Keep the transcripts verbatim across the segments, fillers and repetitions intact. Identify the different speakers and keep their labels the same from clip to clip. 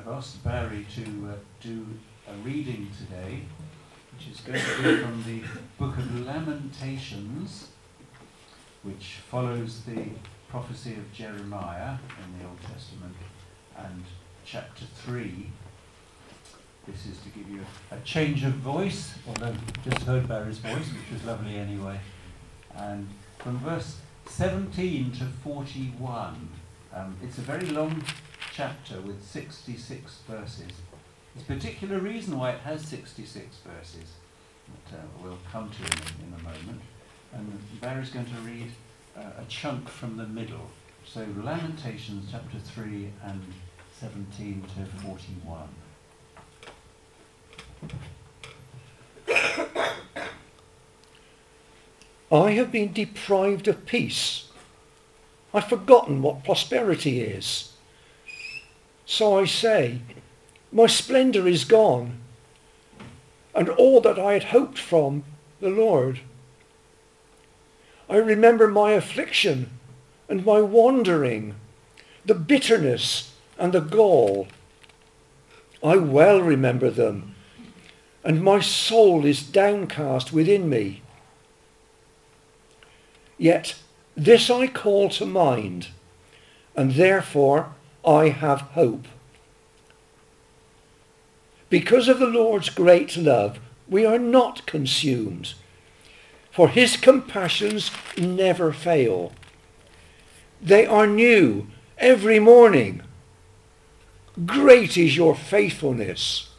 Speaker 1: asked Barry to uh, do a reading today, which is going to be from the Book of Lamentations, which follows the prophecy of Jeremiah in the Old Testament, and chapter three. This is to give you a, a change of voice, although you just heard Barry's voice, which was lovely anyway. And from verse seventeen to forty-one, um, it's a very long chapter with sixty-six verses. There's a particular reason why it has sixty-six verses that uh, we'll come to in, in a moment. And Barry's going to read uh, a chunk from the middle. So Lamentations chapter three and seventeen to forty-one.
Speaker 2: I have been deprived of peace. I've forgotten what prosperity is. So I say, my splendour is gone, and all that I had hoped from the Lord. I remember my affliction and my wandering, the bitterness and the gall. I well remember them, and my soul is downcast within me. Yet this I call to mind, and therefore I have hope. Because of the Lord's great love, we are not consumed, for his compassions never fail. They are new every morning. Great is your faithfulness.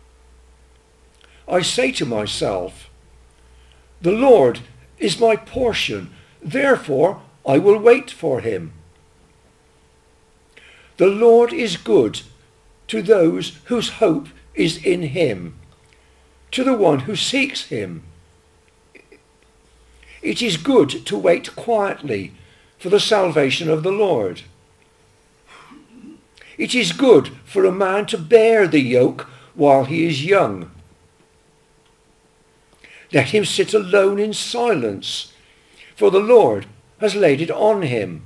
Speaker 2: I say to myself, the Lord is my portion, therefore I will wait for him. The Lord is good to those whose hope is in him, to the one who seeks him. It is good to wait quietly for the salvation of the Lord. It is good for a man to bear the yoke while he is young. Let him sit alone in silence, for the Lord has laid it on him.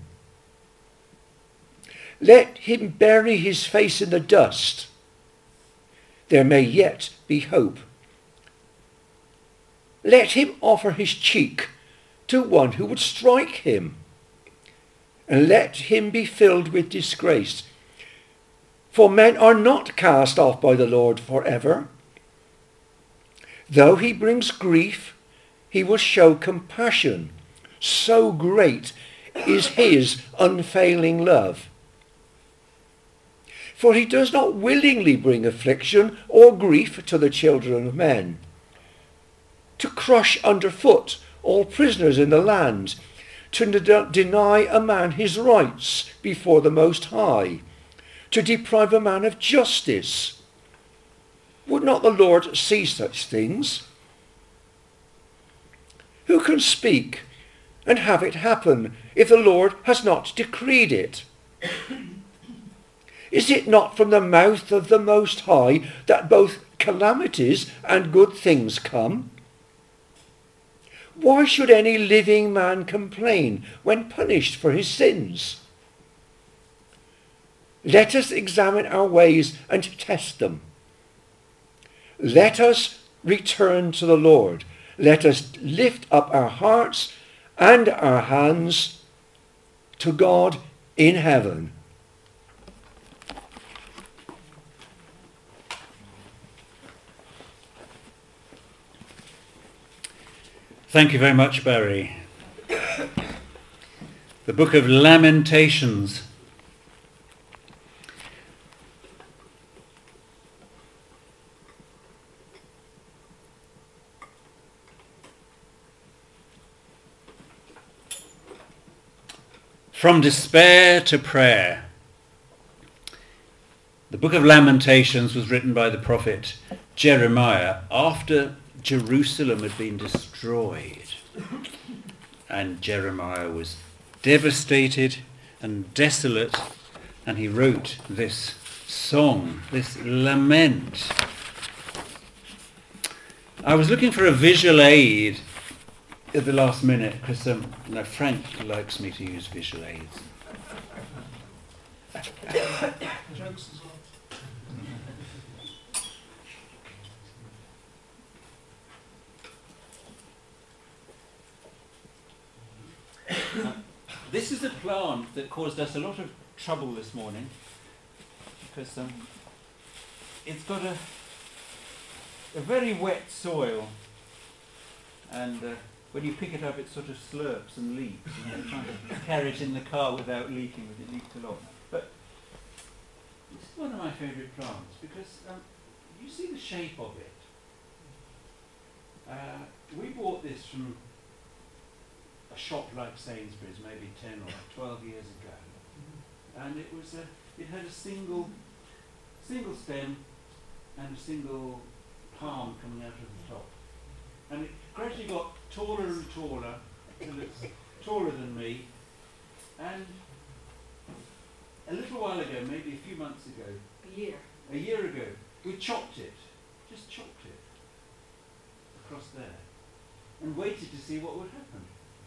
Speaker 2: Let him bury his face in the dust. There may yet be hope. Let him offer his cheek to one who would strike him, and let him be filled with disgrace. For men are not cast off by the Lord forever. Though he brings grief, he will show compassion. So great is his unfailing love. For he does not willingly bring affliction or grief to the children of men, to crush underfoot all prisoners in the land, to de- deny a man his rights before the Most High, to deprive a man of justice. Would not the Lord see such things? Who can speak and have it happen if the Lord has not decreed it? Is it not from the mouth of the Most High that both calamities and good things come? Why should any living man complain when punished for his sins? Let us examine our ways and test them. Let us return to the Lord. Let us lift up our hearts and our hands to God in heaven.
Speaker 1: Thank you very much, Barry. The Book of Lamentations. From despair to prayer. The Book of Lamentations was written by the prophet Jeremiah after Jerusalem had been destroyed, and Jeremiah was devastated and desolate, and he wrote this song, this lament. I was looking for a visual aid at the last minute because um, no, Frank likes me to use visual aids. Uh, this is a plant that caused us a lot of trouble this morning because um, it's got a, a very wet soil, and uh, when you pick it up it sort of slurps and leaks. You know, trying to carry it in the car without leaking, but it leaked a lot. But this is one of my favourite plants because um, you see the shape of it. Uh, we bought this from a shop like Sainsbury's maybe ten or twelve years ago, and it was a, it had a single single stem and a single palm coming out of the top, and it gradually got taller and taller till it's taller than me, and a little while ago, maybe a few months ago,
Speaker 3: A year.
Speaker 1: a year ago, we chopped it, just chopped it across there, and waited to see what would happen.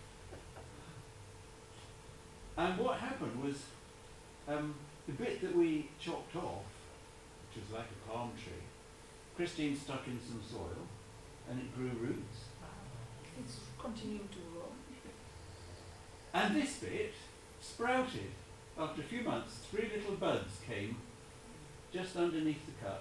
Speaker 1: And what happened was, um, the bit that we chopped off, which was like a palm tree, Christine stuck in some soil, and it grew roots.
Speaker 3: It's continuing to grow.
Speaker 1: And this bit sprouted. After a few months, three little buds came just underneath the cut,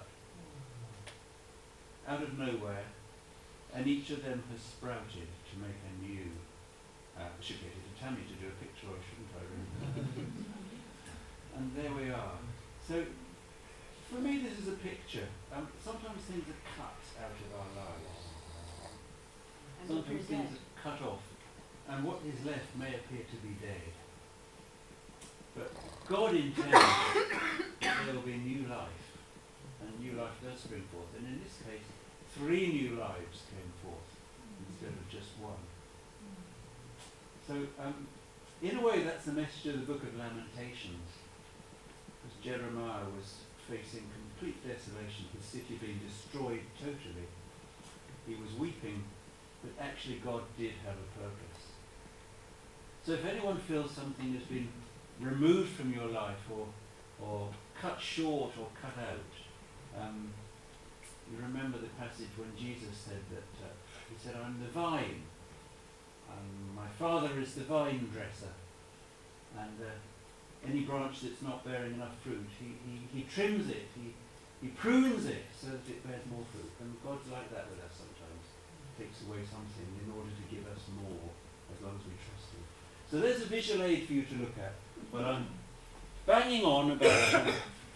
Speaker 1: out of nowhere, and each of them has sprouted to make a new. Uh, I should get it to Tammy to do a picture, or shouldn't I? Really? And there we are. So, for me, this is a picture. Um, sometimes things are cut out of our lives.
Speaker 3: And
Speaker 1: Sometimes
Speaker 3: present.
Speaker 1: things are cut off, and what is left may appear to be dead. But God intends there will be new life, and new life does spring forth. And in this case, three new lives came forth instead of just one. So, um, in a way, that's the message of the Book of Lamentations, because Jeremiah was facing complete desolation, his city being destroyed totally. He was weeping, but actually God did have a purpose. So if anyone feels something has been removed from your life, or or cut short or cut out, um, you remember the passage when Jesus said that, uh, he said, I'm the vine, um, my Father is the vine dresser, and uh, any branch that's not bearing enough fruit, he, he, he trims it, he, he prunes it so that it bears more fruit. And God's like that with us sometimes. He takes away something in order to give us more, as long as we trust him. So there's a visual aid for you to look at. But I'm banging on about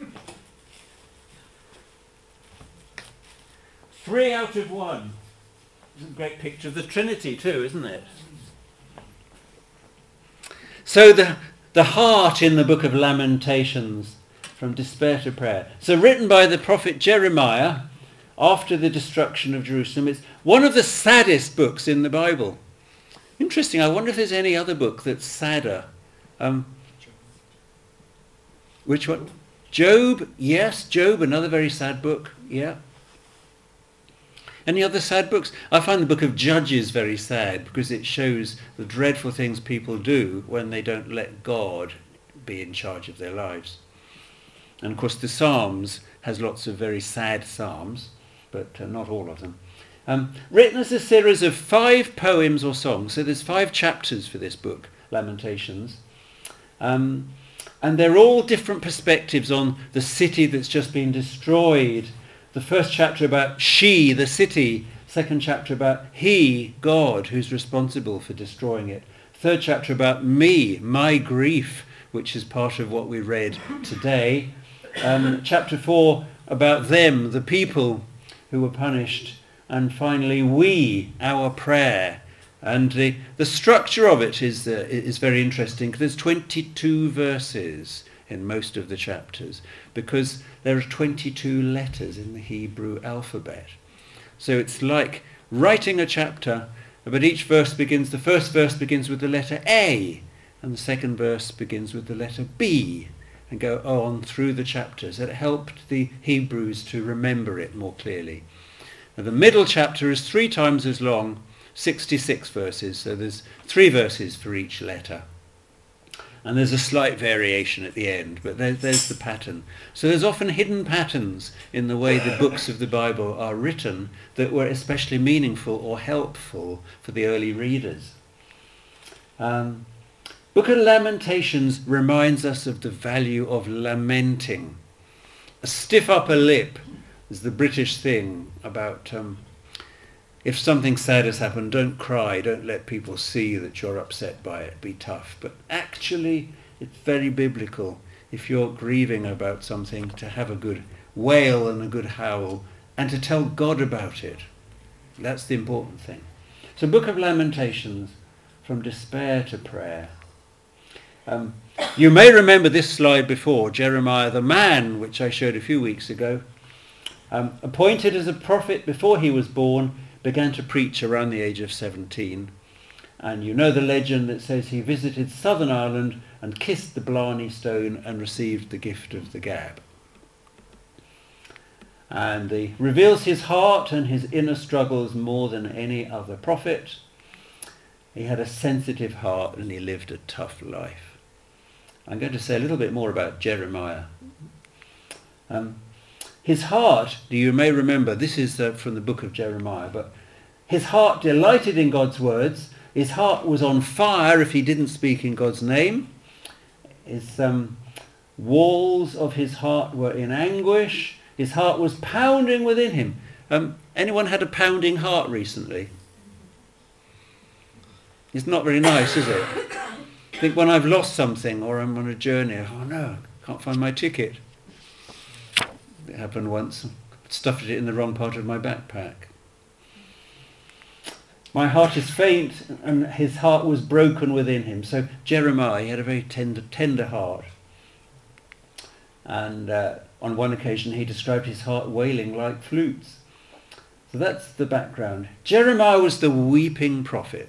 Speaker 1: three out of one. It's a great picture of the Trinity too, isn't it? So the, the heart in the Book of Lamentations, from despair to prayer. So written by the prophet Jeremiah after the destruction of Jerusalem. It's one of the saddest books in the Bible. Interesting, I wonder if there's any other book that's sadder. Um, which one? Job, yes, Job, another very sad book, yeah. Any other sad books? I find the book of Judges very sad because it shows the dreadful things people do when they don't let God be in charge of their lives. And of course the Psalms has lots of very sad psalms, but uh, not all of them. Um, written as a series of five poems or songs. So there's five chapters for this book, Lamentations. Um, and they're all different perspectives on the city that's just been destroyed. The first chapter about she, the city. Second chapter about he, God, who's responsible for destroying it. Third chapter about me, my grief, which is part of what we read today. Um, chapter four about them, the people who were punished. And finally, we, our prayer. And the, the structure of it is, uh, is very interesting, because there's twenty-two verses in most of the chapters, because there are twenty-two letters in the Hebrew alphabet. So it's like writing a chapter, but each verse begins, the first verse begins with the letter A, and the second verse begins with the letter B, and go on through the chapters. It helped the Hebrews to remember it more clearly. Now, the middle chapter is three times as long, sixty-six verses, so there's three verses for each letter.
Speaker 4: and there's a slight variation at the end, but there, there's the pattern. So there's often hidden patterns in the way the books of the Bible are written that were especially meaningful or helpful for the early readers. Um, Book of Lamentations reminds us of the value of lamenting. A stiff upper lip is the British thing about um, if something sad has happened, don't cry, don't let people see that you're upset by it, be tough. But actually, it's very biblical, if you're grieving about something, to have a good wail and a good howl, and to tell God about it. That's the important thing. So Book of Lamentations, from despair to prayer. Um, you may remember this slide before, Jeremiah the man, which I showed a few weeks ago, um, appointed as a prophet before he was born, began to preach around the age of seventeen. And you know the legend that says he visited southern Ireland and kissed the Blarney Stone and received the gift of the gab. And he reveals his heart and his inner struggles more than any other prophet. He had a sensitive heart and he lived a tough life. I'm going to say a little bit more about Jeremiah. Um, His heart, you may remember, this is uh, from the book of Jeremiah, but his heart delighted in God's words. His heart was on fire if he didn't speak in God's name. His um, walls of his heart were in anguish. His heart was pounding within him. Um, anyone had a pounding heart recently? It's not very nice, is it? I think when I've lost something or I'm on a journey, oh no, can't find my ticket. It happened once. Stuffed it in the wrong part of my backpack. My heart is faint, and his heart was broken within him. So Jeremiah, he had a very tender, tender heart. And uh, on one occasion he described his heart wailing like flutes. So that's the background. Jeremiah was the weeping prophet.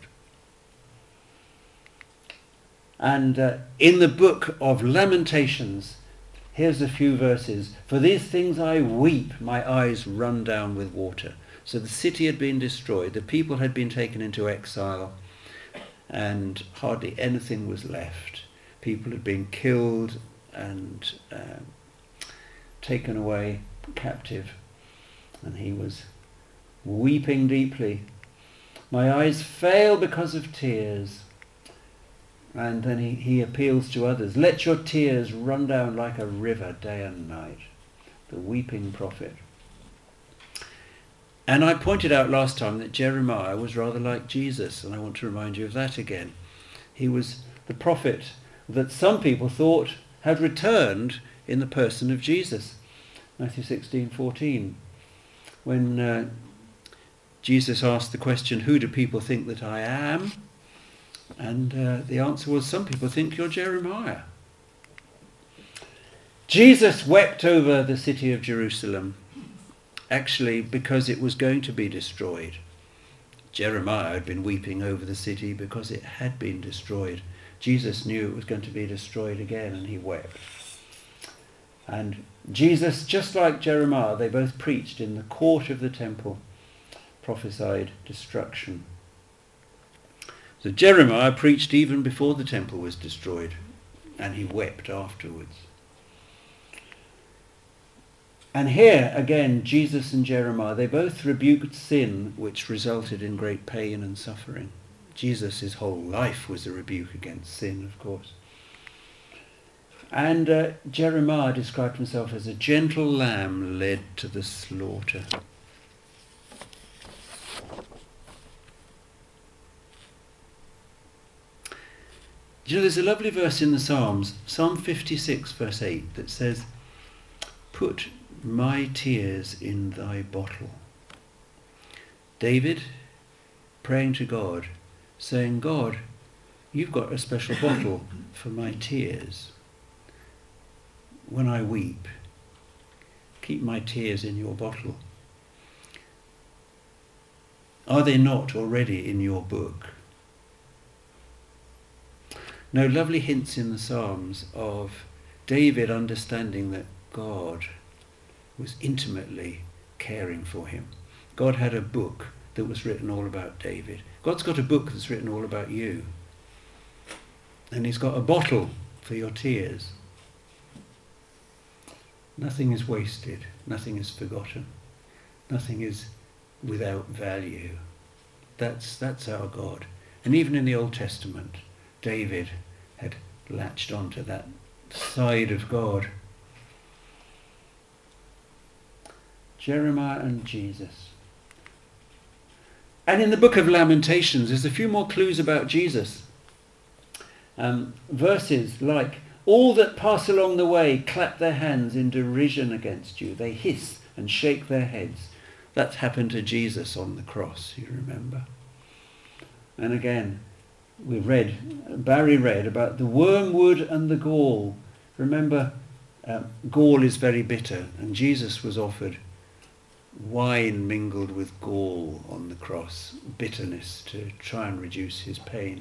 Speaker 4: And uh, in the book of Lamentations, here's a few verses. For these things I weep, my eyes run down with water. So the city had been destroyed, the people had been taken into exile, and hardly anything was left. People had been killed and uh, taken away captive, and he was weeping deeply. My eyes fail because of tears. And then he, he appeals to others. Let your tears run down like a river day and night. The weeping prophet. And I pointed out last time that Jeremiah was rather like Jesus, and I want to remind you of that again. He was the prophet that some people thought had returned in the person of Jesus. Matthew sixteen fourteen. When uh, Jesus asked the question, who do people think that I am? And uh, the answer was, some people think you're Jeremiah. Jesus wept over the city of Jerusalem, actually because it was going to be destroyed. Jeremiah had been weeping over the city because it had been destroyed. Jesus knew it was going to be destroyed again, and he wept. And Jesus, just like Jeremiah, they both preached in the court of the temple, prophesied destruction. So Jeremiah preached even before the temple was destroyed, and he wept afterwards. And here, again, Jesus and Jeremiah, they both rebuked sin, which resulted in great pain and suffering. Jesus' whole life was a rebuke against sin, of course. And uh, Jeremiah described himself as a gentle lamb led to the slaughter. You know, there's a lovely verse in the Psalms, Psalm fifty-six, verse eight, that says, put my tears in thy bottle. David praying to God, saying, God, you've got a special bottle for my tears. When I weep, keep my tears in your bottle. Are they not already in your book? No, lovely hints in the Psalms of David understanding that God was intimately caring for him. God had a book that was written all about David. God's got a book that's written all about you. And he's got a bottle for your tears. Nothing is wasted, nothing is forgotten, nothing is without value. That's, that's our God. And even in the Old Testament, David had latched onto that side of God. Jeremiah and Jesus. And in the book of Lamentations, there's a few more clues about Jesus. Um, verses like, all that pass along the way clap their hands in derision against you. They hiss and shake their heads. That's happened to Jesus on the cross, you remember. And again, we read, Barry read about the wormwood and the gall. Remember, um, gall is very bitter, and Jesus was offered wine mingled with gall on the cross, bitterness to try and reduce his pain.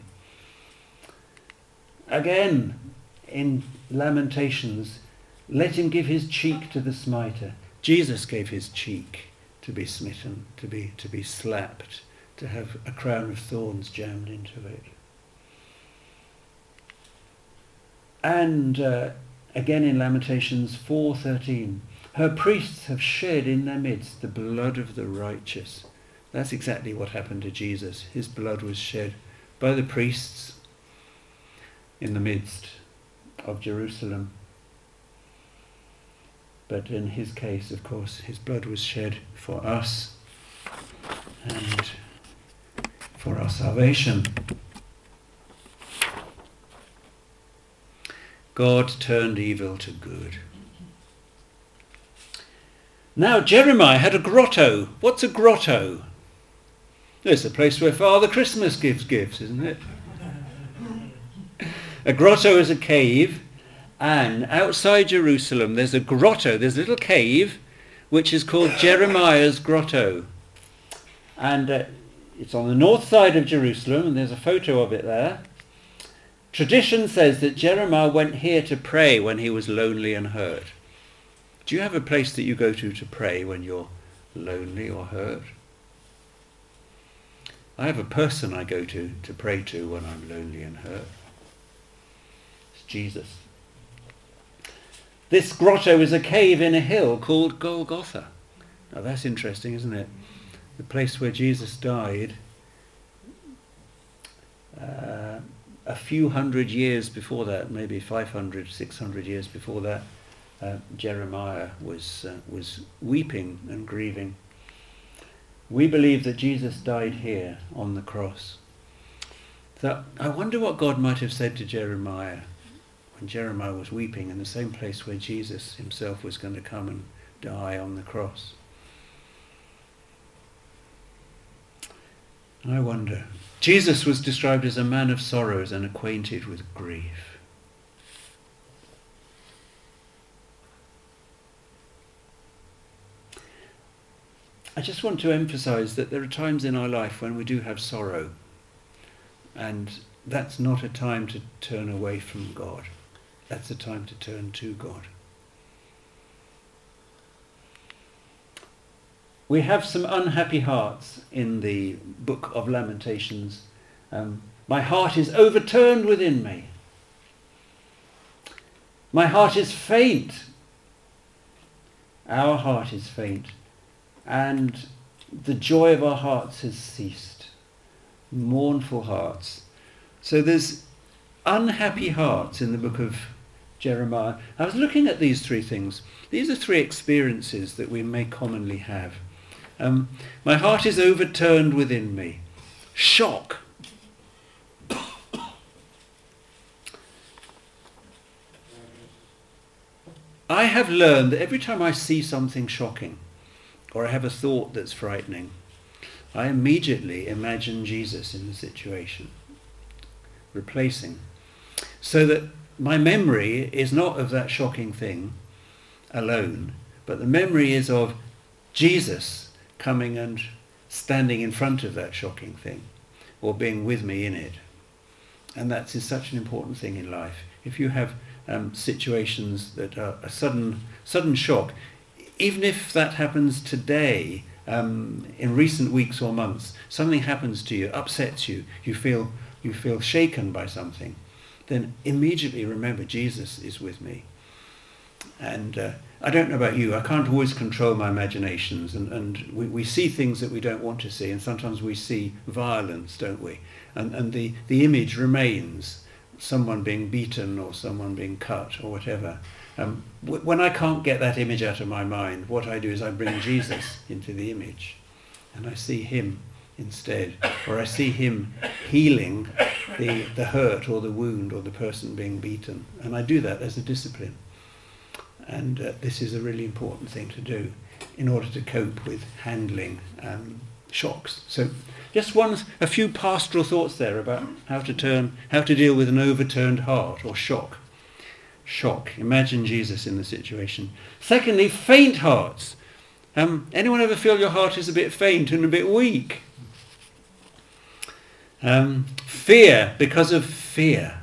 Speaker 4: Again, in Lamentations, let him give his cheek to the smiter. Jesus gave his cheek to be smitten, to be, to be slapped, to have a crown of thorns jammed into it. And uh, again in Lamentations four thirteen, her priests have shed in their midst the blood of the righteous. That's exactly what happened to Jesus. His blood was shed by the priests in the midst of Jerusalem. But in his case, of course, his blood was shed for us and for our salvation. God turned evil to good. Now Jeremiah had a grotto. What's a grotto? It's a place where Father Christmas gives gifts, isn't it? A grotto is a cave, and outside Jerusalem there's a grotto, there's a little cave which is called Jeremiah's Grotto. And uh, it's on the north side of Jerusalem, and there's a photo of it there. Tradition says that Jeremiah went here to pray when he was lonely and hurt. Do you have a place that you go to to pray when you're lonely or hurt? I have a person I go to to pray to when I'm lonely and hurt. It's Jesus. This grotto is a cave in a hill called Golgotha. Now that's interesting, isn't it? The place where Jesus died uh, a few hundred years before that, maybe five hundred, six hundred years before that, uh, Jeremiah was, uh, was weeping and grieving. We believe that Jesus died here on the cross. So I wonder what God might have said to Jeremiah when Jeremiah was weeping in the same place where Jesus himself was going to come and die on the cross. I wonder. Jesus was described as a man of sorrows and acquainted with grief. I just want to emphasize that there are times in our life when we do have sorrow, and that's not a time to turn away from God. That's a time to turn to God. We have some unhappy hearts in the book of Lamentations. Um, my heart is overturned within me. My heart is faint. Our heart is faint. And the joy of our hearts has ceased. Mournful hearts. So there's unhappy hearts in the book of Jeremiah. I was looking at these three things. These are three experiences that we may commonly have. Um, my heart is overturned within me. Shock. I have learned that every time I see something shocking, or I have a thought that's frightening, I immediately imagine Jesus in the situation, replacing, so that my memory is not of that shocking thing alone, but the memory is of Jesus coming and standing in front of that shocking thing, or being with me in it. And that is such an important thing in life. If you have um, situations that are a sudden, sudden shock, even if that happens today, um, in recent weeks or months, something happens to you, upsets you, you feel, you feel shaken by something, then immediately remember Jesus is with me. And uh, I don't know about you, I can't always control my imaginations, and, and we, we see things that we don't want to see, and sometimes we see violence, don't we? And, and the, the image remains, someone being beaten or someone being cut or whatever. Um, w- when I can't get that image out of my mind, what I do is I bring Jesus into the image, and I see him instead, or I see him healing the, the hurt or the wound or the person being beaten, and I do that as a discipline. And uh, this is a really important thing to do in order to cope with handling um, shocks. So just one, a few pastoral thoughts there about how to turn, how to deal with an overturned heart or shock. Shock. Imagine Jesus in the situation. Secondly, faint hearts. Um, anyone ever feel your heart is a bit faint and a bit weak? Um, fear, because of fear.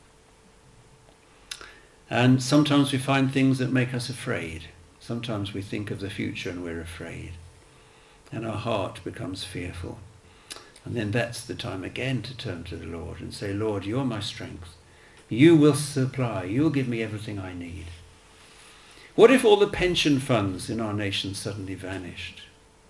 Speaker 4: And sometimes we find things that make us afraid. Sometimes we think of the future and we're afraid. And our heart becomes fearful. And then that's the time again to turn to the Lord and say, Lord, you're my strength. You will supply. You'll give me everything I need. What if all the pension funds in our nation suddenly vanished?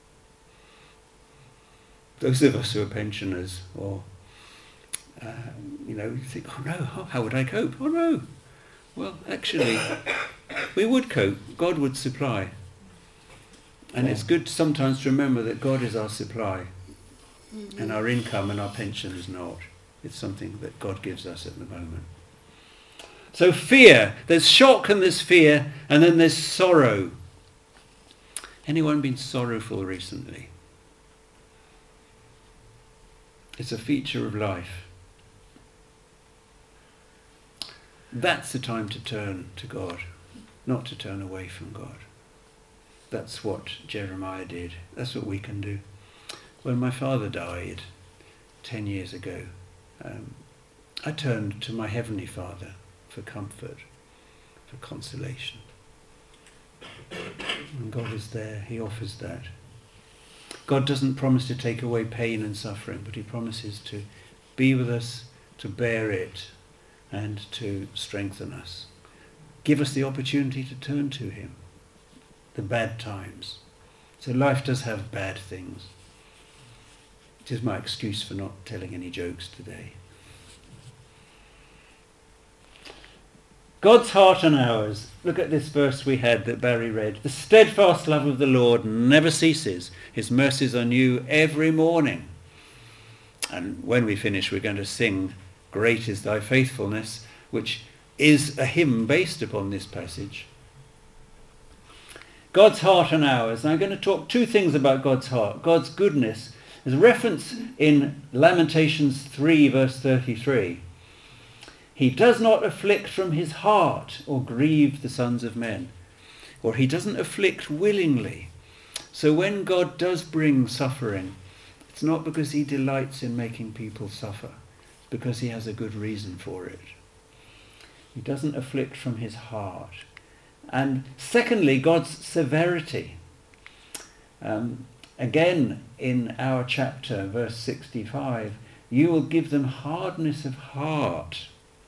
Speaker 4: Those of us who are pensioners, or, uh, you know, you think, oh no, how would I cope? Oh no. Well, actually, we would cope. God would supply. And it's good sometimes to remember that God is our supply. And our income and our pension is not. It's something that God gives us at the moment. So fear. There's shock and there's fear. And then there's sorrow. Anyone been sorrowful recently? It's a feature of life. That's the time to turn to God, not to turn away from God. That's what Jeremiah did. That's what we can do. When my father died ten years ago, um, I turned to my Heavenly Father for comfort, for consolation. And God is there. He offers that. God doesn't promise to take away pain and suffering, but he promises to be with us, to bear it, and to strengthen us. Give us the opportunity to turn to him. The bad times. So life does have bad things. It is my excuse for not telling any jokes today. God's heart and ours. Look at this verse we had that Barry read. The steadfast love of the Lord never ceases. His mercies are new every morning. And when we finish, we're going to sing Great is thy faithfulness, which is a hymn based upon this passage. God's heart and ours. And I'm going to talk two things about God's heart. God's goodness. There's a reference in Lamentations three, verse thirty-three. He does not afflict from his heart or grieve the sons of men. Or he doesn't afflict willingly. So when God does bring suffering, it's not because he delights in making people suffer. Because he has a good reason for it. He doesn't afflict from his heart. And secondly, God's severity. Um, again, in our chapter, verse sixty-five, you will give them hardness of heart.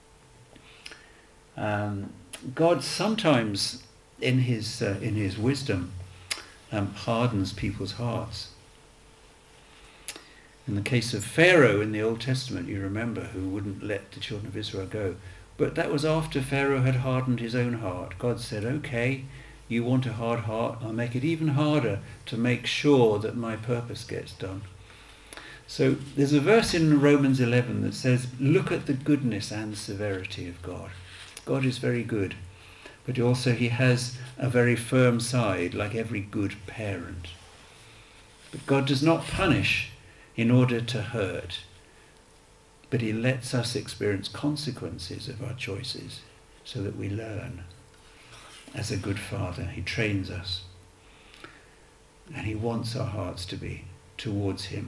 Speaker 4: Um, God sometimes, in his uh, in his wisdom, um, hardens people's hearts. In the case of Pharaoh in the Old Testament, you remember, who wouldn't let the children of Israel go. But that was after Pharaoh had hardened his own heart. God said, okay, you want a hard heart, I'll make it even harder to make sure that my purpose gets done. So there's a verse in Romans eleven that says, look at the goodness and severity of God. God is very good, but also he has a very firm side, like every good parent. But God does not punish in order to hurt, but he lets us experience consequences of our choices so that we learn. As a good father, he trains us, and he wants our hearts to be towards him.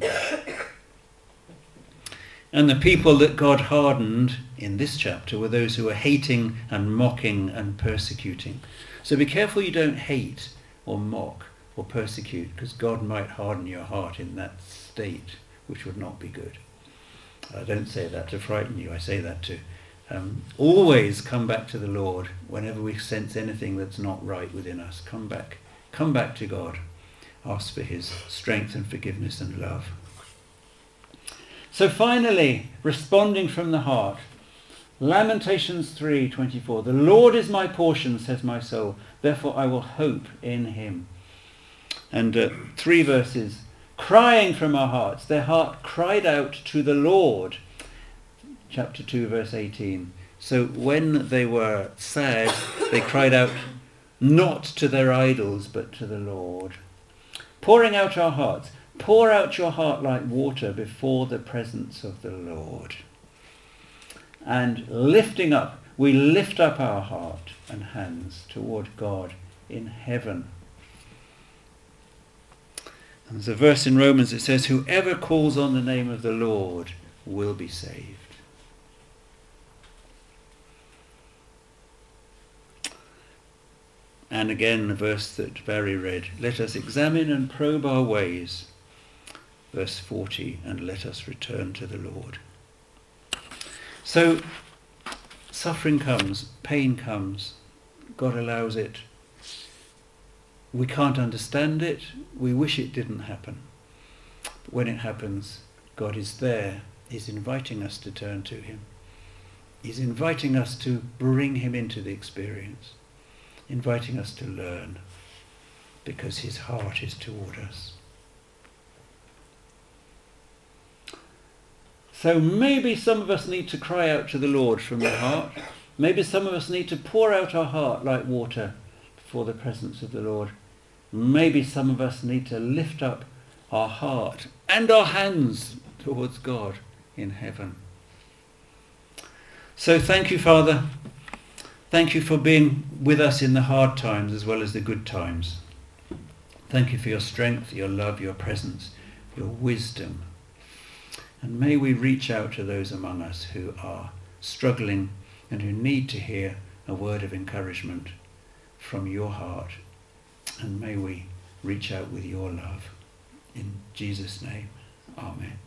Speaker 4: And the people that God hardened in this chapter were those who were hating and mocking and persecuting. So be careful you don't hate or mock or persecute, because God might harden your heart in that state, which would not be good. I don't say that to frighten you, I say that to Um, always come back to the Lord whenever we sense anything that's not right within us. Come back. Come back to God. Ask for his strength and forgiveness and love. So finally, responding from the heart. Lamentations three twenty-four. The Lord is my portion, says my soul. Therefore I will hope in him. And uh, three verses. Crying from our hearts. Their heart cried out to the Lord. Chapter two, verse eighteen. So when they were sad, they cried out not to their idols, but to the Lord. Pouring out our hearts. Pour out your heart like water before the presence of the Lord. And lifting up, we lift up our heart and hands toward God in heaven. And there's a verse in Romans that says, whoever calls on the name of the Lord will be saved. And again, the verse that Barry read, let us examine and probe our ways. Verse forty, and let us return to the Lord. So, suffering comes, pain comes, God allows it. We can't understand it, we wish it didn't happen. But when it happens, God is there, he's inviting us to turn to him. He's inviting us to bring him into the experience. Inviting us to learn, because his heart is toward us. So maybe some of us need to cry out to the Lord from the heart. Maybe some of us need to pour out our heart like water before the presence of the Lord. Maybe some of us need to lift up our heart and our hands towards God in heaven. So thank you, Father. Thank you for being with us in the hard times as well as the good times. Thank you for your strength, your love, your presence, your wisdom. And may we reach out to those among us who are struggling and who need to hear a word of encouragement from your heart. And may we reach out with your love. In Jesus' name, amen.